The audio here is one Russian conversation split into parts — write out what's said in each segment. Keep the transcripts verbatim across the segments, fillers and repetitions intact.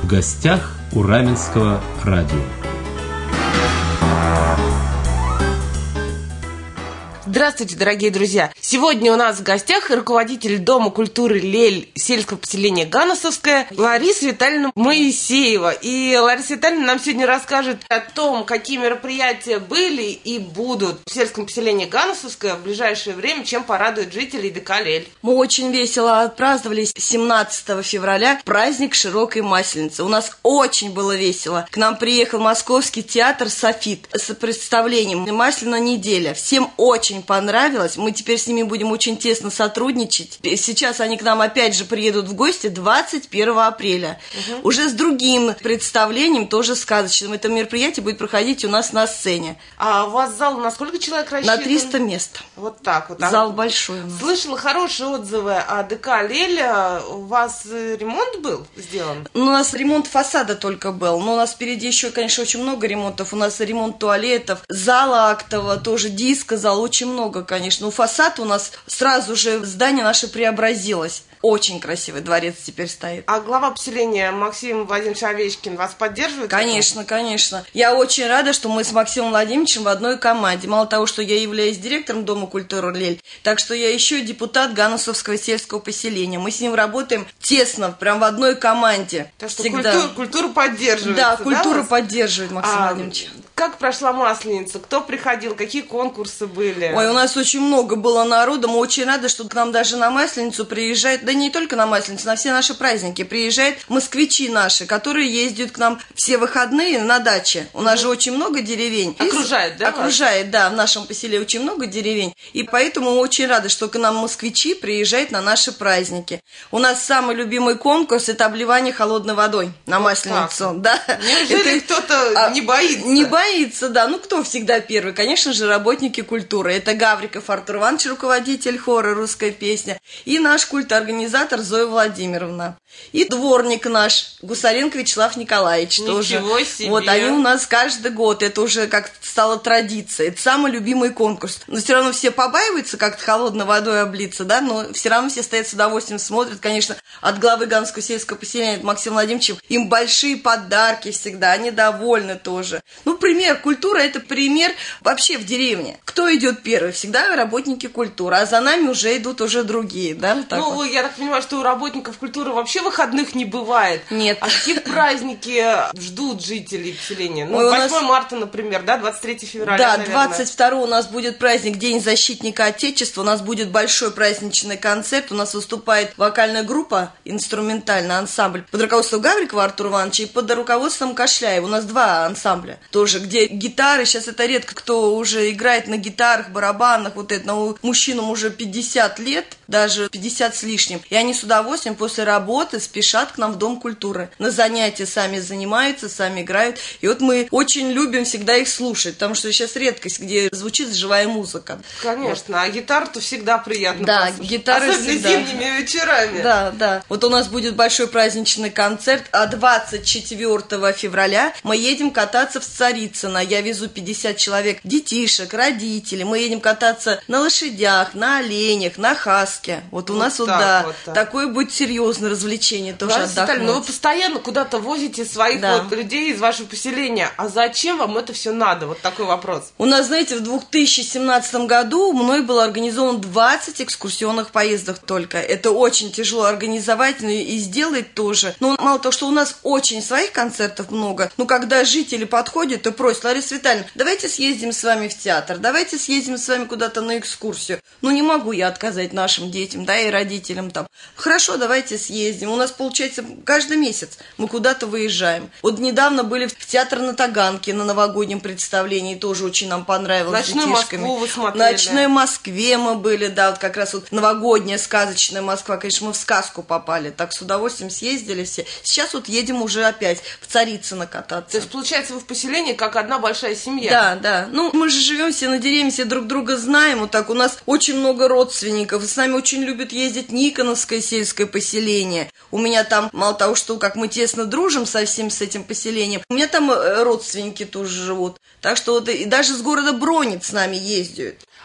гостях у Раменского радио. Здравствуйте, дорогие друзья! Сегодня у нас в гостях руководитель Дома культуры «Лель» сельского поселения Ганусовское Лариса Витальевна Моисеева. И Лариса Витальевна нам сегодня расскажет о том, какие мероприятия были и будут в сельском поселении Ганусовское в ближайшее время, чем порадует жителей ДК «Лель». Мы очень весело отпраздновали семнадцатого февраля праздник Широкой Масленицы. У нас очень было весело. К нам приехал Московский театр «Софит» с представлением «Масляная неделя». Всем очень понравилось. Мы теперь с ними будем очень тесно сотрудничать. Сейчас они к нам опять же приедут в гости двадцать первого апреля. Угу. Уже с другим представлением, тоже сказочным. Это мероприятие будет проходить у нас на сцене. А у вас зал на сколько человек рассчитан? На триста мест. Вот так вот. Зал большой у нас. Слышала хорошие отзывы о ДК «Лель». У вас ремонт был сделан? Ну, у нас ремонт фасада только был. Но у нас впереди еще, конечно, очень много ремонтов. У нас ремонт туалетов, зала актового, тоже диско, зал, очень много, конечно. У фасада у нас сразу же здание наше преобразилось. Очень красивый дворец теперь стоит. А глава поселения Максим Владимирович Овечкин вас поддерживает? Конечно, конечно. Я очень рада, что мы с Максимом Владимировичем в одной команде. Мало того, что я являюсь директором Дома культуры «Лель», так что я еще и депутат Ганусовского сельского поселения. Мы с ним работаем тесно, прям в одной команде. Так что культура, культура поддерживается, да? культура да, поддерживает Максим а, Владимирович. Как прошла Масленица? Кто приходил? Какие конкурсы были? Ой, у нас очень много было народу. Мы очень рады, что к нам даже на Масленицу приезжают, да не только на Масленицу, на все наши праздники приезжают москвичи наши, которые ездят к нам все выходные на даче. У нас же очень много деревень. Окружает, да? Окружает, вас? Да, в нашем поселении очень много деревень. И поэтому мы очень рады, что к нам москвичи приезжают на наши праздники. У нас самый любимый конкурс – это обливание холодной водой на вот Масленицу. Да. Неужели это... кто-то не боится? Не боится. Боится, да. Ну, кто всегда первый? Конечно же, работники культуры. Это Гавриков Артур Иванович, руководитель хора «Русская песня», и наш культорганизатор Зоя Владимировна. И дворник наш, Гусаренко Вячеслав Николаевич. Ничего тоже. себе! Вот, они у нас каждый год. Это уже как стало традицией. Это самый любимый конкурс. Но все равно все побаиваются как-то холодной водой облиться, да, но все равно все стоят с удовольствием, смотрят. Конечно, от главы Ганского сельского поселения Максима Владимировича им большие подарки всегда. Они довольны тоже. Ну, пример. Культура – это пример вообще в деревне. Кто идет первый? Всегда работники культуры, а за нами уже идут уже другие, да? Так ну, вот. Я так понимаю, что у работников культуры вообще выходных не бывает. Нет. А какие праздники ждут жителей поселения? Ну, Ой, восьмое нас... марта, например, да, двадцать третьего февраля, Да, наверное. двадцать второго у нас будет праздник День защитника Отечества, у нас будет большой праздничный концерт, у нас выступает вокальная группа, инструментальный ансамбль под руководством Гаврикова Артура Ивановича и под руководством Кашляева. У нас два ансамбля тоже, где гитары, сейчас это редко кто уже играет на гитарах, барабанах, вот это, но мужчинам уже пятьдесят лет, даже пятьдесят с лишним, и они с удовольствием после работы спешат к нам в Дом культуры. На занятия сами занимаются, сами играют, и вот мы очень любим всегда их слушать, потому что сейчас редкость, где звучит живая музыка. Конечно, вот. А гитару-то всегда приятно да, послушать. гитары особенно всегда. Зимними вечерами. Да, да. Вот у нас будет большой праздничный концерт, а двадцать четвёртого февраля мы едем кататься в Царицыно. Я везу пятьдесят человек, детишек, родителей. Мы едем кататься на лошадях, на оленях, на хаске. Вот у вот нас вот, да, вот так. такое будет серьезное развлечение тоже отдохнуть. Но вы постоянно куда-то возите своих да. вот людей из вашего поселения. А зачем вам это все надо? Вот такой вопрос. У нас, знаете, в две тысячи семнадцатом году мной было организовано двадцать экскурсионных поездок только. Это очень тяжело организовать, но и сделать тоже. Но мало того, что у нас очень своих концертов много, но когда жители подходят и просят: Лариса Витальевна, давайте съездим с вами в театр, давайте съездим с вами куда-то на экскурсию. Ну, не могу я отказать нашим детям, да, и родителям там. Хорошо, давайте съездим. У нас, получается, каждый месяц мы куда-то выезжаем. Вот недавно были в театр на Таганке на новогоднем представлении, тоже очень нам понравилось. Ночную с детишками. Москву вы смотрели. В Ночной Москве мы были, да, вот как раз вот новогодняя сказочная Москва. Конечно, мы в сказку попали, так с удовольствием съездили все. Сейчас вот едем уже опять в Царицыно кататься. То есть, получается, вы в поселении как одна большая семья. Да, да. Ну, мы же живем все на деревне, все друг друга знаем. Вот так у нас очень много родственников. С нами очень любят ездить Никоновское сельское поселение. У меня там, мало того, что как мы тесно дружим совсем с этим поселением, у меня там родственники тоже живут. Так что вот и даже с города Бронец с нами ездят.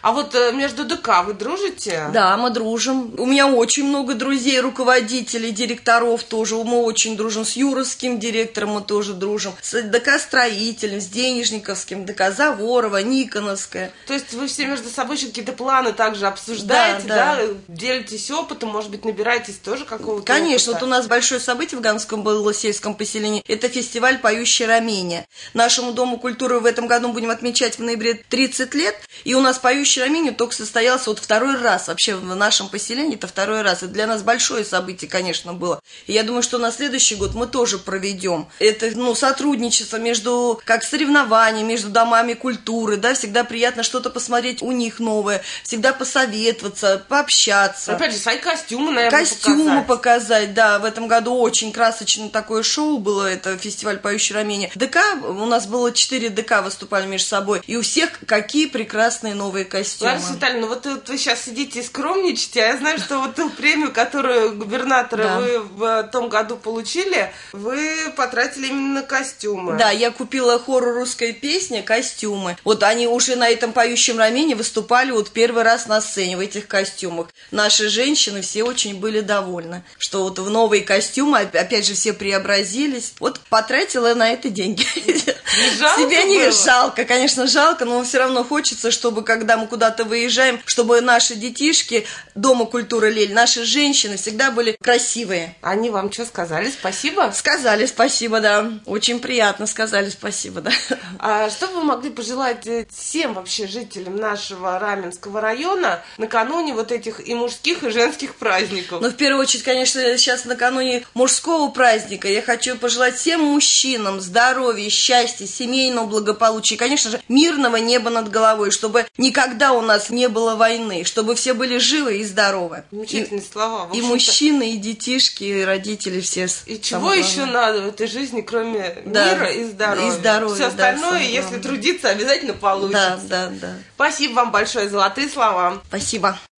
А вот э, между ДК вы дружите? Да, мы дружим. У меня очень много друзей, руководителей, директоров тоже. Мы очень дружим. С Юровским директором мы тоже дружим. С ДК-строителем, с Денежниковским, ДК Заворова, Никоновская. То есть вы все между собой еще какие-то планы также обсуждаете, да, да, да? Делитесь опытом, может быть, набираетесь тоже какого-то Конечно, опыта? вот у нас большое событие в Ганском было сельском поселении. Это фестиваль «Поющий Рамения». Нашему Дому культуры в этом году будем отмечать в ноябре тридцать лет. И у нас «Поющий Рамения» только состоялся вот второй раз. Вообще в нашем поселении это второй раз. Это для нас большое событие, конечно, было. И я думаю, что на следующий год мы тоже проведем. Это, ну, сотрудничество между, как соревнования, между домами культуры, да, всегда приятно что-то посмотреть у них новое, всегда посоветоваться, пообщаться. Опять же, свои костюмы, наверное, Костюмы показать. показать, да. В этом году очень красочное такое шоу было, это фестиваль «Поющий Рамения». ДК, у нас было четыре ДК выступали между собой, и у всех какие прекрасные новые костюмы. Лариса Витальевна, вот, вот вы сейчас сидите и скромничаете, а я знаю, что вот ту премию, которую губернатора Да. вы в том году получили, вы потратили именно на костюмы. Да, я купила хору «Русская песня» костюмы. Вот они уже на этом «Поющем Рамене» выступали вот первый раз на сцене в этих костюмах. Наши женщины все очень были довольны, что вот в новые костюмы, опять же, все преобразились. Вот потратила на это деньги. Не жалко Себя не было? жалко, конечно, жалко, но все равно хочется, чтобы, когда мы куда-то выезжаем, чтобы наши детишки Дома культуры «Лель», наши женщины всегда были красивые. Они вам что сказали? Спасибо? Сказали спасибо, да. Очень приятно сказали спасибо, да. А что вы могли пожелать э, всем вообще жителям нашего Раменского района накануне вот этих и мужских, и женских праздников? Ну, в первую очередь, конечно, сейчас накануне мужского праздника я хочу пожелать всем мужчинам здоровья, счастья, семейного благополучия, и, конечно же, мирного неба над головой, чтобы никогда у нас не было войны, чтобы все были живы и здоровы. Замечательные слова. В И общем-то, мужчины, и детишки, и родители все. И чего самое еще главное. надо в этой жизни, кроме Да. мира и здоровья? И здоровья, Все да, остальное, самое если главное. трудиться, обязательно получится. Да, да, да. Спасибо вам большое, золотые слова. Спасибо.